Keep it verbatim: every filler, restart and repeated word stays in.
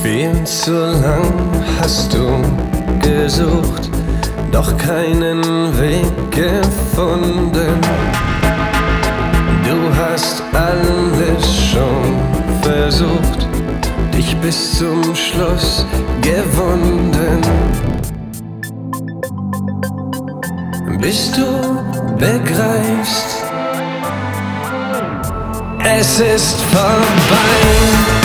Viel zu lang hast du gesucht, doch keinen Weg gefunden. Du hast alles schon versucht, dich bis zum Schluss gewunden. Bis du begreifst, es ist vorbei.